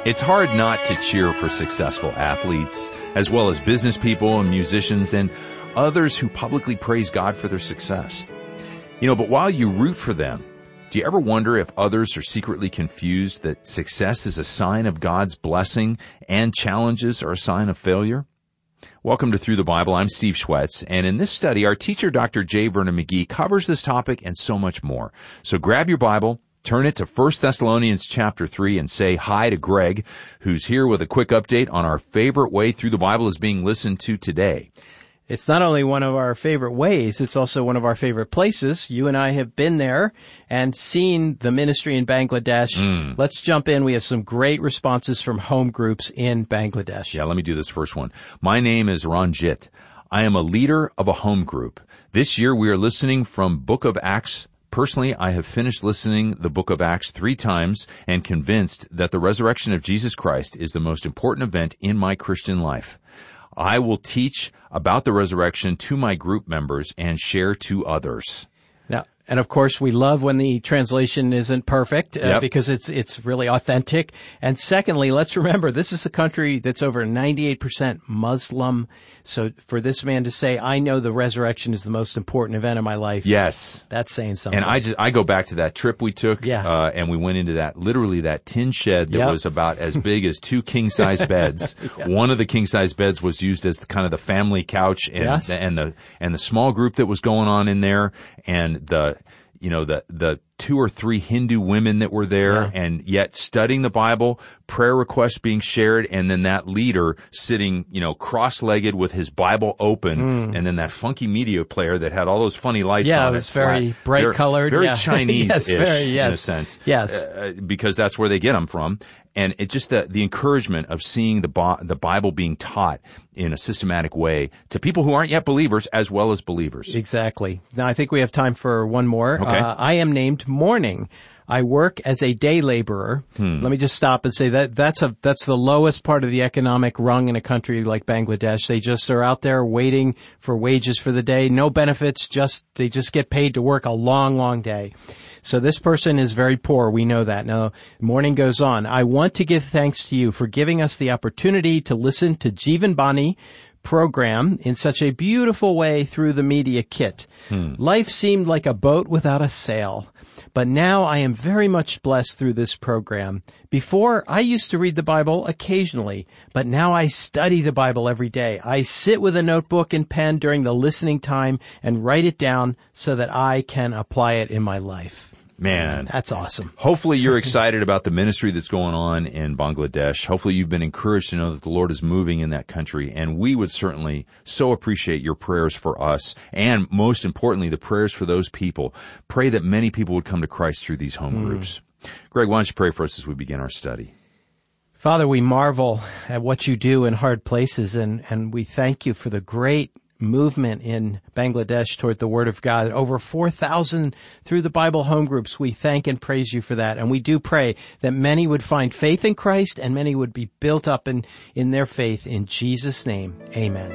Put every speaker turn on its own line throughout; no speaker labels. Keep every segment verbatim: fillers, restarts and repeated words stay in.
It's hard not to cheer for successful athletes, as well as business people and musicians and others who publicly praise God for their success. You know, but while you root for them, do you ever wonder if others are secretly confused that success is a sign of God's blessing and challenges are a sign of failure? Welcome to Through the Bible. I'm Steve Schwetz, and in this study, our teacher, Doctor J. Vernon McGee, covers this topic and so much more. So grab your Bible, turn it to First Thessalonians chapter three, and say hi to Greg, who's here with a quick update on our favorite way through the Bible is being listened to today.
It's not only one of our favorite ways, it's also one of our favorite places. You and I have been there and seen the ministry in Bangladesh. Mm. Let's jump in. We have some great responses from home groups in Bangladesh.
Yeah, let me do this first one. My name is Ranjit. I am a leader of a home group. This year we are listening from Book of Acts. Personally, I have finished listening the book of Acts three times and convinced that the resurrection of Jesus Christ is the most important event in my Christian life. I will teach about the resurrection to my group members and share to others.
Now, and of course, we love when the translation isn't perfect uh,
yep.
because it's it's really authentic. And secondly, let's remember, this is a country that's over ninety-eight percent Muslim. So for this man to say, I know the resurrection is the most important event of my life.
Yes.
That's saying something.
And I just, I go back to that trip we took.
Yeah.
Uh, and we went into that, literally that tin shed that
yep.
was about as big as two king-size beds. yeah. One of the king-size beds was used as the, kind of the family couch and,
yes.
the, and the, and the small group that was going on in there and the, you know, the, the two or three Hindu women that were there yeah. and yet studying the Bible, prayer requests being shared, and then that leader sitting, you know, cross-legged with his Bible open, mm. and then that funky media player that had all those funny lights
yeah,
on it.
Yeah, it was very bright
very,
colored.
Very
yeah.
Chinese-ish
yes, very, yes.
in a sense.
Yes.
Uh, because that's where they get them from. And it just the, the encouragement of seeing the, Bi- the Bible being taught in a systematic way to people who aren't yet believers as well as believers.
Exactly. Now I think we have time for one more.
Okay.
Uh, I am named Morning. I work as a day laborer. Hmm. Let me just stop and say that that's a, that's the lowest part of the economic rung in a country like Bangladesh. They just are out there waiting for wages for the day. No benefits, just, they just get paid to work a long, long day. So this person is very poor. We know that. Now, Morning goes on. I want to give thanks to you for giving us the opportunity to listen to Jeevan Bani program in such a beautiful way through the media kit. Hmm. Life seemed like a boat without a sail, but now I am very much blessed through this program. Before, I used to read the Bible occasionally, but now I study the Bible every day. I sit with a notebook and pen during the listening time and write it down so that I can apply it in my life.
Man,
that's awesome.
Hopefully you're excited about the ministry that's going on in Bangladesh. Hopefully you've been encouraged to know that the Lord is moving in that country. And we would certainly so appreciate your prayers for us. And most importantly, the prayers for those people. Pray that many people would come to Christ through these home mm. groups. Greg, why don't you pray for us as we begin our study?
Father, we marvel at what you do in hard places, and, and we thank you for the great movement in Bangladesh toward the Word of God. Over four thousand through the Bible home groups. We thank and praise you for that. And we do pray that many would find faith in Christ and many would be built up in, in their faith. In Jesus' name, amen.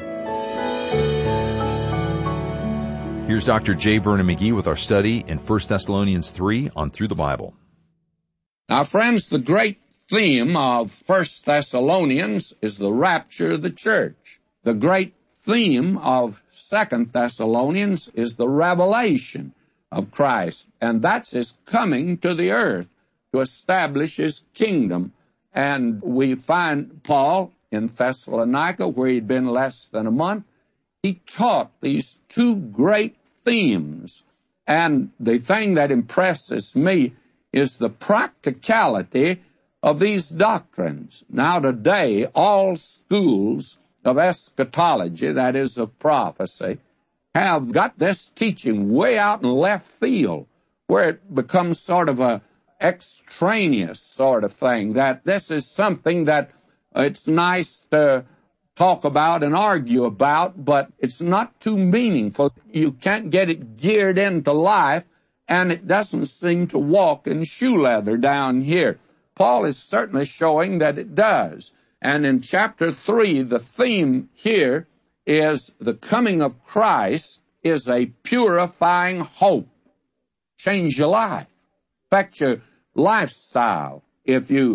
Here's Doctor J. Vernon McGee with our study in First Thessalonians three on Through the Bible.
Now, friends, the great theme of First Thessalonians is the rapture of the church. The great theme of Second Thessalonians is the revelation of Christ, and that's his coming to the earth to establish his kingdom. And we find Paul in Thessalonica, where he'd been less than a month. He taught these two great themes, and the thing that impresses me is the practicality of these doctrines. Now today, all schools of eschatology, that is of prophecy, have got this teaching way out in left field, where it becomes sort of a extraneous sort of thing, that this is something that it's nice to talk about and argue about, but it's not too meaningful. You can't get it geared into life, and it doesn't seem to walk in shoe leather down here. Paul is certainly showing that it does. And in chapter three, the theme here is the coming of Christ is a purifying hope. Change your life. Affect your lifestyle if you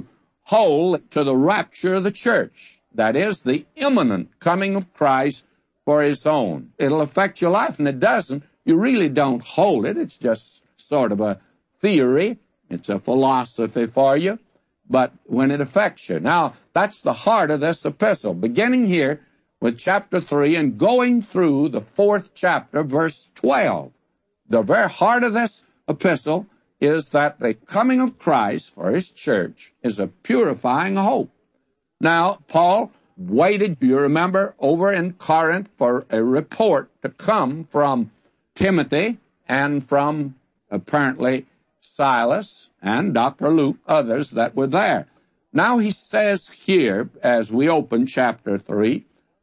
hold to the rapture of the church. That is, the imminent coming of Christ for his own. It'll affect your life, and it doesn't. You really don't hold it. It's just sort of a theory. It's a philosophy for you. But when it affects you. Now, that's the heart of this epistle. Beginning here with chapter three and going through the fourth chapter, verse twelve. The very heart of this epistle is that the coming of Christ for his church is a purifying hope. Now, Paul waited, you remember, over in Corinth for a report to come from Timothy and from, apparently, Silas and Doctor Luke, others that were there. Now he says here, as we open chapter three,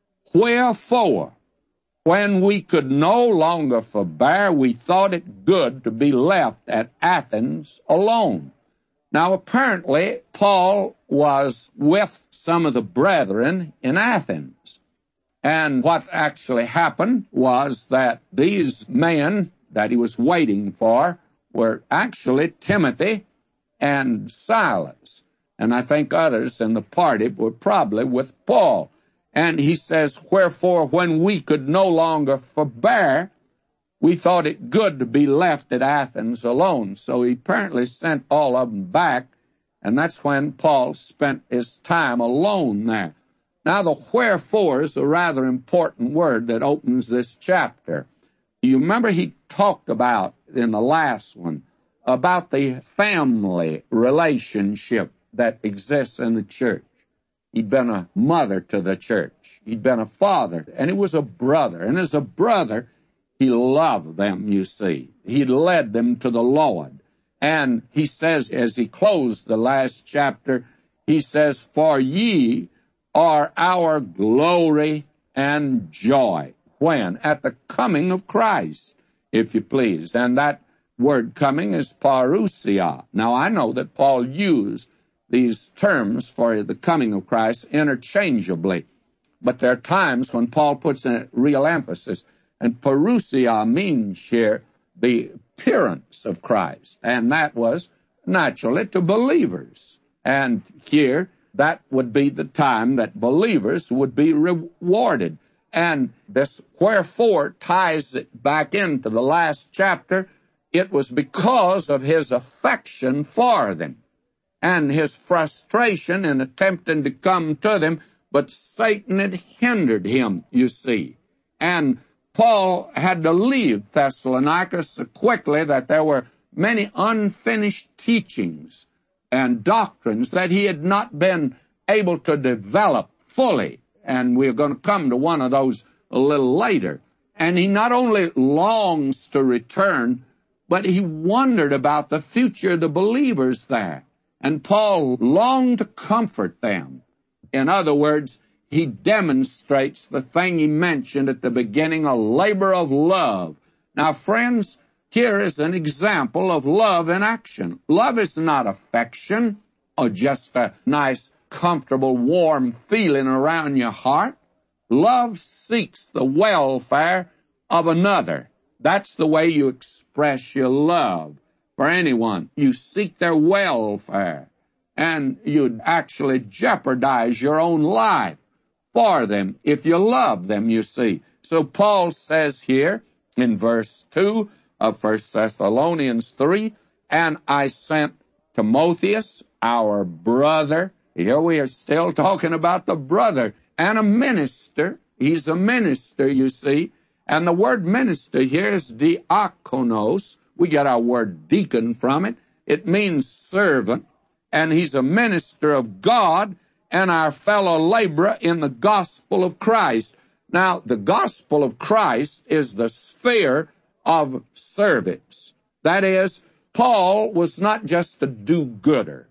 wherefore, when we could no longer forbear, we thought it good to be left at Athens alone. Now, apparently, Paul was with some of the brethren in Athens. And what actually happened was that these men that he was waiting for were actually Timothy and Silas. And I think others in the party were probably with Paul. And he says, wherefore, when we could no longer forbear, we thought it good to be left at Athens alone. So he apparently sent all of them back, and that's when Paul spent his time alone there. Now, the wherefore is a rather important word that opens this chapter. You remember he talked about, in the last one, about the family relationship that exists in the church. He'd been a mother to the church. He'd been a father, and he was a brother. And as a brother, he loved them, you see. He led them to the Lord. And he says, as he closed the last chapter, he says, for ye are our glory and joy. When? At the coming of Christ, if you please. And that word coming is parousia. Now, I know that Paul used these terms for the coming of Christ interchangeably, but there are times when Paul puts a real emphasis. And parousia means here the appearance of Christ, and that was naturally to believers. And here, that would be the time that believers would be rewarded. And this wherefore ties it back into the last chapter. It was because of his affection for them and his frustration in attempting to come to them, but Satan had hindered him, you see. And Paul had to leave Thessalonica so quickly that there were many unfinished teachings and doctrines that he had not been able to develop fully. And we're going to come to one of those a little later. And he not only longs to return, but he wondered about the future of the believers there. And Paul longed to comfort them. In other words, he demonstrates the thing he mentioned at the beginning, a labor of love. Now, friends, here is an example of love in action. Love is not affection or just a nice, comfortable, warm feeling around your heart. Love seeks the welfare of another. That's the way you express your love for anyone. You seek their welfare, and you'd actually jeopardize your own life for them if you love them, you see. So Paul says here in verse two of First Thessalonians three, and I sent Timotheus, our brother. Here we are still talking about the brother, and a minister. He's a minister, you see. And the word minister here is diakonos. We get our word deacon from it. It means servant. And he's a minister of God and our fellow laborer in the gospel of Christ. Now, the gospel of Christ is the sphere of service. That is, Paul was not just a do-gooder.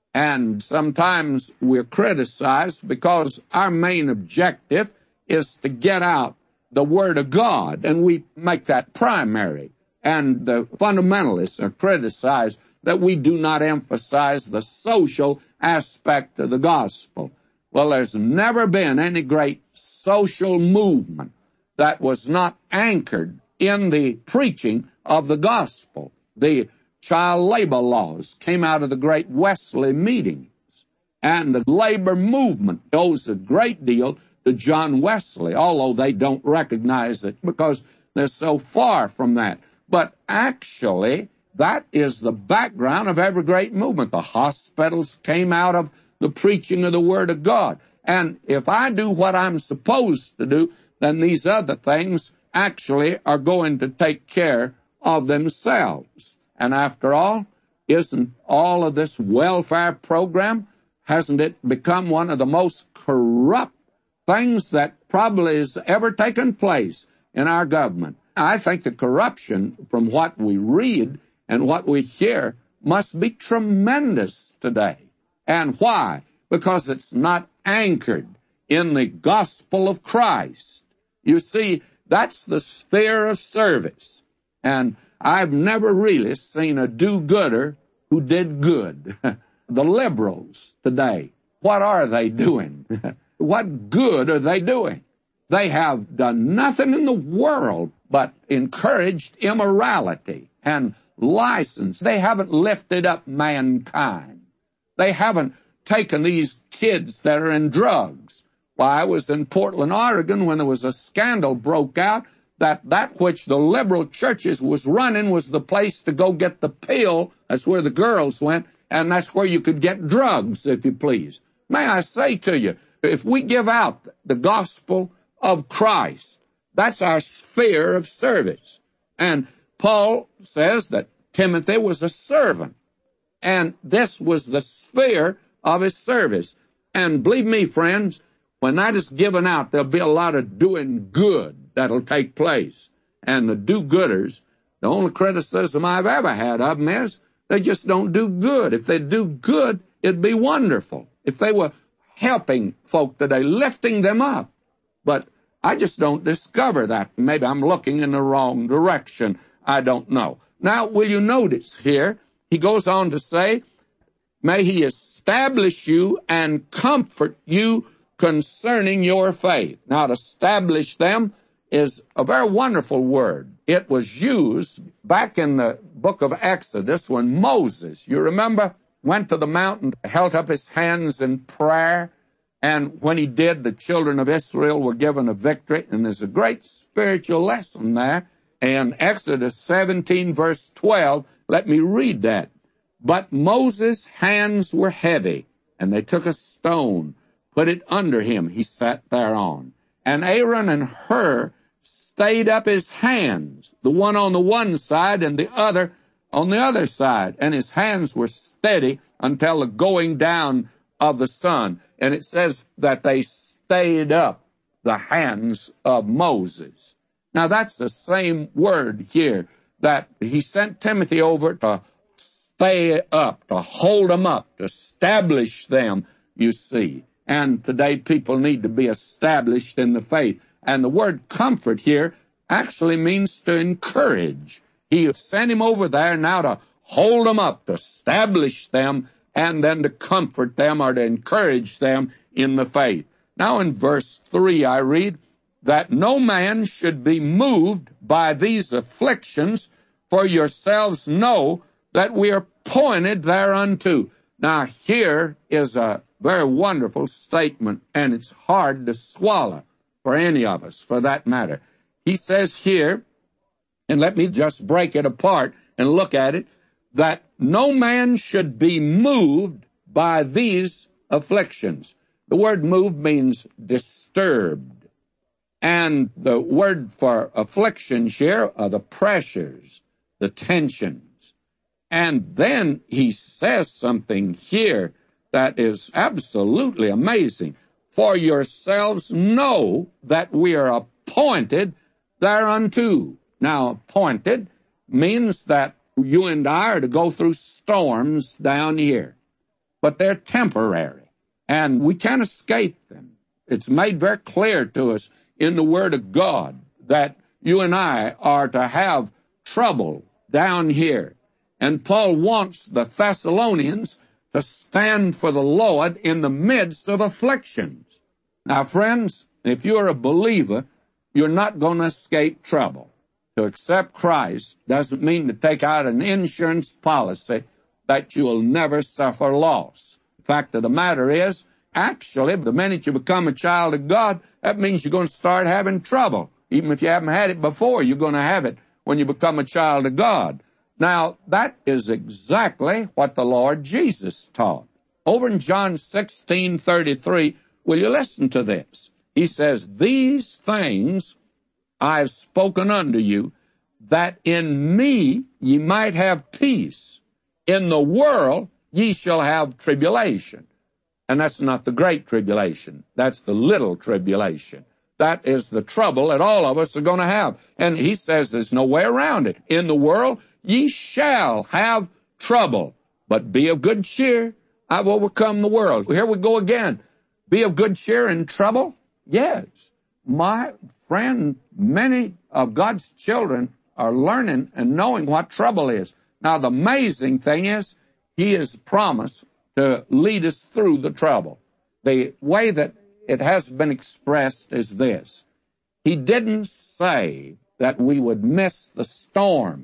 And sometimes we're criticized because our main objective is to get out the Word of God, and we make that primary. And the fundamentalists are criticized that we do not emphasize the social aspect of the gospel. Well, there's never been any great social movement that was not anchored in the preaching of the gospel. The child labor laws came out of the great Wesley meetings. And the labor movement owes a great deal to John Wesley, although they don't recognize it because they're so far from that. But actually, that is the background of every great movement. The hospitals came out of the preaching of the Word of God. And if I do what I'm supposed to do, then these other things actually are going to take care of themselves. And after all, isn't all of this welfare program, hasn't it become one of the most corrupt things that probably has ever taken place in our government? I think the corruption from what we read and what we hear must be tremendous today. And why? Because it's not anchored in the gospel of Christ. You see, that's the sphere of service. And I've never really seen a do-gooder who did good. The liberals today, what are they doing? What good are they doing? They have done nothing in the world but encouraged immorality and license. They haven't lifted up mankind. They haven't taken these kids that are in drugs. Why, I was in Portland, Oregon, when there was a scandal broke out that that which the liberal churches was running was the place to go get the pill. That's where the girls went, and that's where you could get drugs, if you please. May I say to you, if we give out the gospel of Christ, that's our sphere of service. And Paul says that Timothy was a servant, and this was the sphere of his service. And believe me, friends, when that is given out, there'll be a lot of doing good that'll take place. And the do-gooders, the only criticism I've ever had of them is they just don't do good. If they do good, it'd be wonderful. If they were helping folk today, lifting them up. But I just don't discover that. Maybe I'm looking in the wrong direction. I don't know. Now, will you notice here, he goes on to say, may he establish you and comfort you concerning your faith. Now, to establish them is a very wonderful word. It was used back in the book of Exodus when Moses, you remember, went to the mountain, held up his hands in prayer, and when he did, the children of Israel were given a victory, and there's a great spiritual lesson there. In Exodus seventeen, verse twelve, let me read that. But Moses' hands were heavy, and they took a stone, put it under him, he sat thereon. And Aaron and Hur stayed up his hands, the one on the one side and the other on the other side. And his hands were steady until the going down of the sun. And it says that they stayed up the hands of Moses. Now that's the same word here, that he sent Timothy over to stay up, to hold them up, to establish them, you see. And today people need to be established in the faith. And the word comfort here actually means to encourage. He sent him over there now to hold them up, to establish them, and then to comfort them or to encourage them in the faith. Now in verse three I read, that no man should be moved by these afflictions, for yourselves know that we are appointed thereunto. Now here is a very wonderful statement, and it's hard to swallow for any of us, for that matter. He says here, and let me just break it apart and look at it, that no man should be moved by these afflictions. The word moved means disturbed. And the word for afflictions here are the pressures, the tensions. And then he says something here that is absolutely amazing. For yourselves know that we are appointed thereunto. Now, appointed means that you and I are to go through storms down here. But they're temporary, and we can't escape them. It's made very clear to us in the Word of God that you and I are to have trouble down here. And Paul wants the Thessalonians to stand for the Lord in the midst of afflictions. Now, friends, if you're a believer, you're not going to escape trouble. To accept Christ doesn't mean to take out an insurance policy that you'll never suffer loss. Fact of the matter is, actually, the minute you become a child of God, that means you're going to start having trouble. Even if you haven't had it before, you're going to have it when you become a child of God. Now, that is exactly what the Lord Jesus taught. Over in John sixteen thirty-three, will you listen to this? He says, "These things I have spoken unto you, that in me ye might have peace. In the world ye shall have tribulation." And that's not the great tribulation. That's the little tribulation. That is the trouble that all of us are going to have. And he says there's no way around it. In the world ye shall have trouble, but be of good cheer. I've overcome the world. Here we go again. Be of good cheer in trouble? Yes. My friend, many of God's children are learning and knowing what trouble is. Now, the amazing thing is, he has promised to lead us through the trouble. The way that it has been expressed is this. He didn't say that we would miss the storm.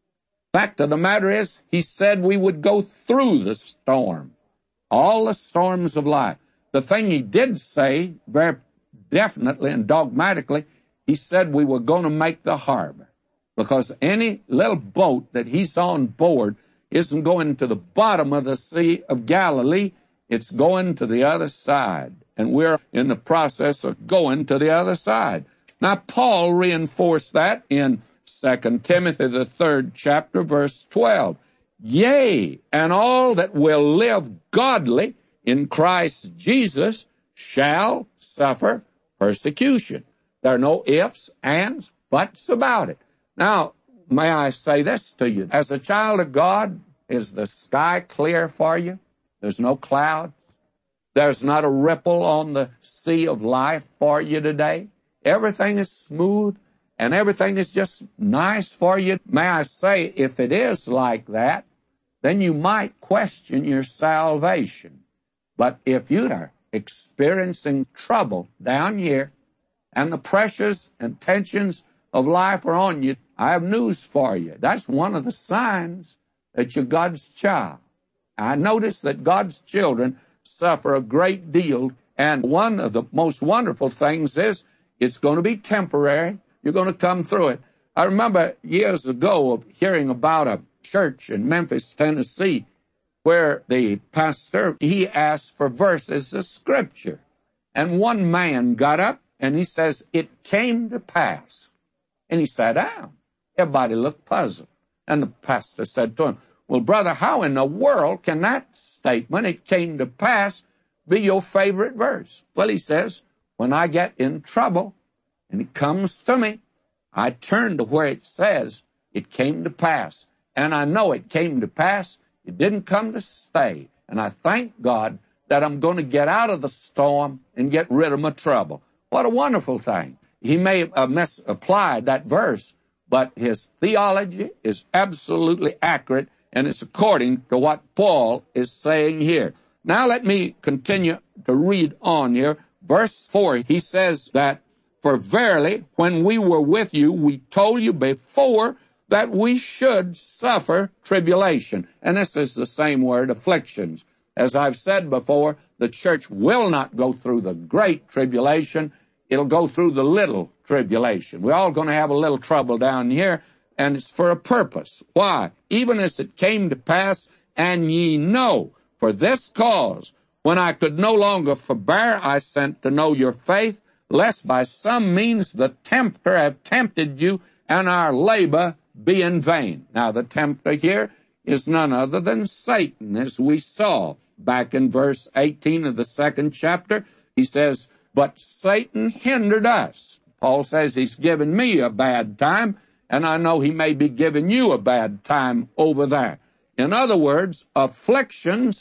Fact of the matter is, he said we would go through the storm. All the storms of life. The thing he did say, very definitely and dogmatically, he said we were going to make the harbor. Because any little boat that he's on board isn't going to the bottom of the Sea of Galilee. It's going to the other side. And we're in the process of going to the other side. Now, Paul reinforced that in Second Timothy, the third chapter, verse twelve. "Yea, and all that will live godly in Christ Jesus shall suffer persecution." There are no ifs, ands, buts about it. Now, may I say this to you? As a child of God, is the sky clear for you? There's no clouds. There's not a ripple on the sea of life for you today. Everything is smooth and everything is just nice for you. May I say, if it is like that, then you might question your salvation. But if you are experiencing trouble down here and the pressures and tensions of life are on you, I have news for you. That's one of the signs that you're God's child. I notice that God's children suffer a great deal, and one of the most wonderful things is it's going to be temporary. You're going to come through it. I remember years ago of hearing about a church in Memphis, Tennessee, where the pastor, he asked for verses of Scripture. And one man got up and he says, "It came to pass." And he sat down. Everybody looked puzzled. And the pastor said to him, "Well, brother, how in the world can that statement, 'it came to pass,' be your favorite verse?" Well, he says, "When I get in trouble and it comes to me, I turn to where it says, 'It came to pass.' And I know it came to pass. It didn't come to stay. And I thank God that I'm going to get out of the storm and get rid of my trouble." What a wonderful thing. He may have misapplied that verse, but his theology is absolutely accurate, and it's according to what Paul is saying here. Now let me continue to read on here. Verse four, he says that, "For verily, when we were with you, we told you before that we should suffer tribulation." And this is the same word, afflictions. As I've said before, the church will not go through the great tribulation. It'll go through the little tribulation. We're all going to have a little trouble down here, and it's for a purpose. Why? "Even as it came to pass, and ye know, for this cause, when I could no longer forbear, I sent to know your faith, lest by some means the tempter have tempted you, and our labor be in vain." Now, the tempter here is none other than Satan, as we saw back in verse eighteen of the second chapter. He says, "But Satan hindered us." Paul says he's given me a bad time, and I know he may be giving you a bad time over there. In other words, afflictions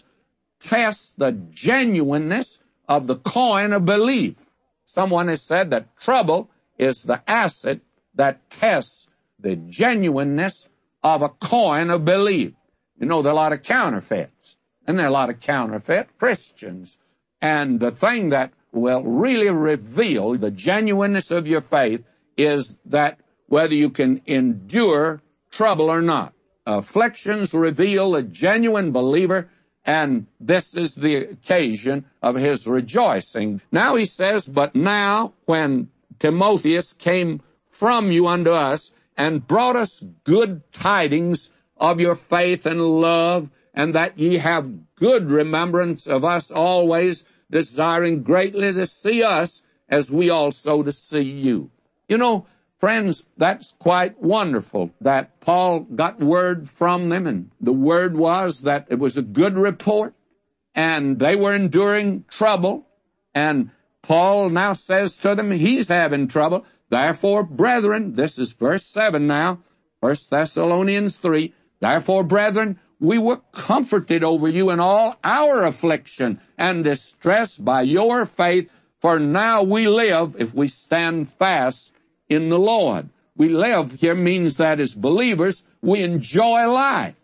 test the genuineness of the coin of belief. Someone has said that trouble is the acid that tests the genuineness of a coin of belief. You know, there are a lot of counterfeits, and there are a lot of counterfeit Christians. And the thing that will really reveal the genuineness of your faith is that whether you can endure trouble or not. Afflictions reveal a genuine believer And this is the occasion of his rejoicing. Now he says, but now when Timotheus came from you unto us and brought us good tidings of your faith and love, and that ye have good remembrance of us always, desiring greatly to see us, as we also to see you. You know, friends, that's quite wonderful that Paul got word from them, and the word was that it was a good report, and they were enduring trouble, and Paul now says to them, he's having trouble. Therefore, brethren, this is verse seven now, First Thessalonians three, therefore, brethren, we were comforted over you in all our affliction and distress by your faith, for now we live if we stand fast in the Lord. We live here means that as believers, we enjoy life.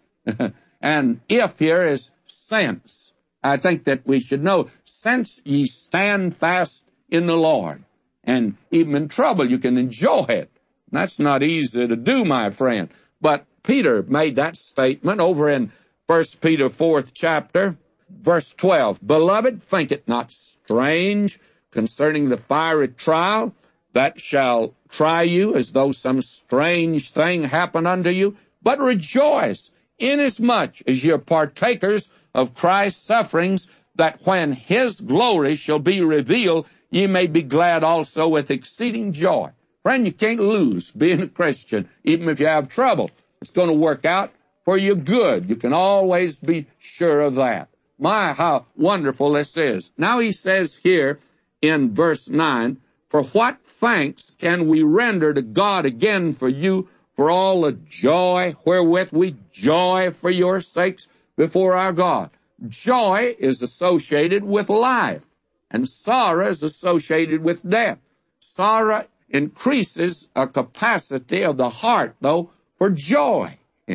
And if here is since. I think that we should know, since ye stand fast in the Lord. And even in trouble, you can enjoy it. That's not easy to do, my friend. But Peter made that statement over in First Peter fourth chapter, verse twelve. Beloved, think it not strange concerning the fiery trial that shall try you, as though some strange thing happened unto you, but rejoice, inasmuch as ye are partakers of Christ's sufferings, that when his glory shall be revealed, ye may be glad also with exceeding joy. Friend, you can't lose being a Christian, even if you have trouble. It's going to work out for your good. You can always be sure of that. My, how wonderful this is. Now he says here in verse nine, for what thanks can we render to God again for you, for all the joy wherewith we joy for your sakes before our God? Joy is associated with life, and sorrow is associated with death. Sorrow increases a capacity of the heart, though, for joy.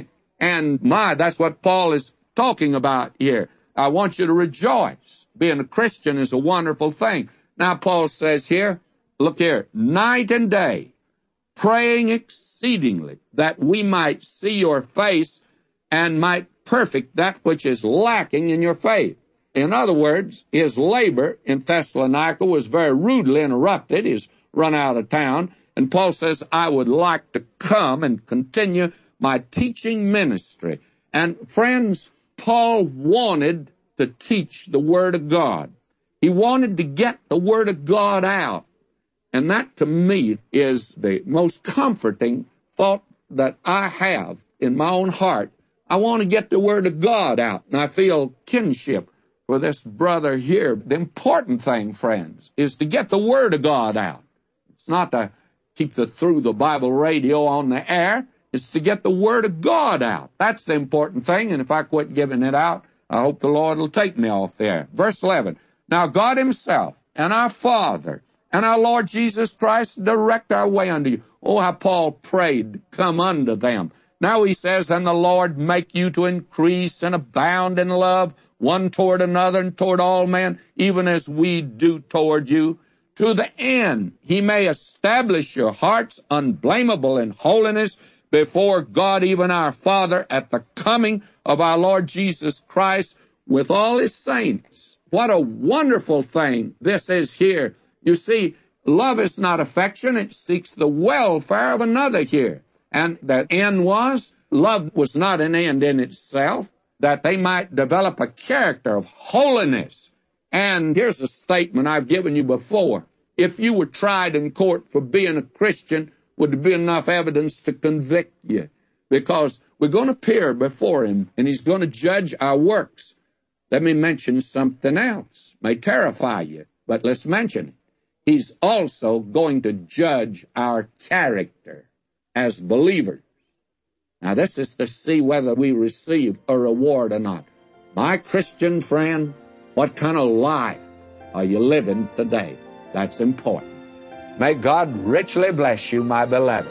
And my, that's what Paul is talking about here. I want you to rejoice. Being a Christian is a wonderful thing. Now Paul says here, look here, night and day, praying exceedingly, that we might see your face and might perfect that which is lacking in your faith. In other words, his labor in Thessalonica was very rudely interrupted. He's run out of town. And Paul says, I would like to come and continue my teaching ministry. And friends, Paul wanted to teach the Word of God. He wanted to get the Word of God out. And that, to me, is the most comforting thought that I have in my own heart. I want to get the Word of God out, and I feel kinship for this brother here. The important thing, friends, is to get the Word of God out. It's not to keep the Through the Bible radio on the air. It's to get the Word of God out. That's the important thing, and if I quit giving it out, I hope the Lord will take me off there. Verse eleven, now God himself and our Father and our Lord Jesus Christ direct our way unto you. Oh, how Paul prayed, come unto them. Now he says, and the Lord make you to increase and abound in love, one toward another and toward all men, even as we do toward you, to the end he may establish your hearts unblameable in holiness before God, even our Father, at the coming of our Lord Jesus Christ with all his saints. What a wonderful thing this is here. You see, love is not affection. It seeks the welfare of another here. And the end was, love was not an end in itself, that they might develop a character of holiness. And here's a statement I've given you before. If you were tried in court for being a Christian, would there be enough evidence to convict you? Because we're going to appear before him, and he's going to judge our works. Let me mention something else. May terrify you, but let's mention it. He's also going to judge our character as believers. Now, this is to see whether we receive a reward or not. My Christian friend, what kind of life are you living today? That's important. May God richly bless you, my beloved.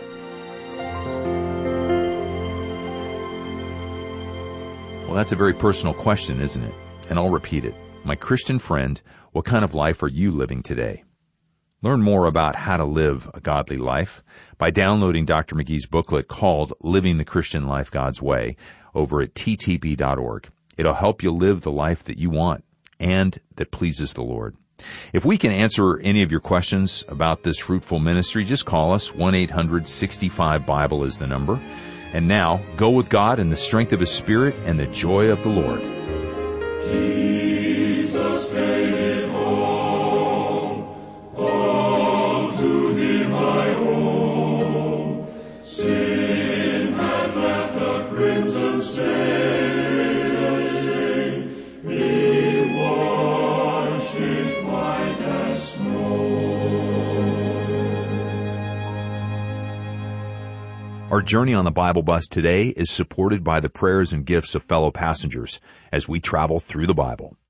Well, that's a very personal question, isn't it? And I'll repeat it. My Christian friend, what kind of life are you living today? Learn more about how to live a godly life by downloading Doctor McGee's booklet called Living the Christian Life God's Way over at T T B dot org. It'll help you live the life that you want and that pleases the Lord. If we can answer any of your questions about this fruitful ministry, just call us. one eight hundred sixty-five Bible is the number. And now, go with God in the strength of His Spirit and the joy of the Lord.
Jesus made it all, all to Him I owe. Sin had left a crimson stain.
Our journey on the Bible Bus today is supported by the prayers and gifts of fellow passengers as we travel through the Bible.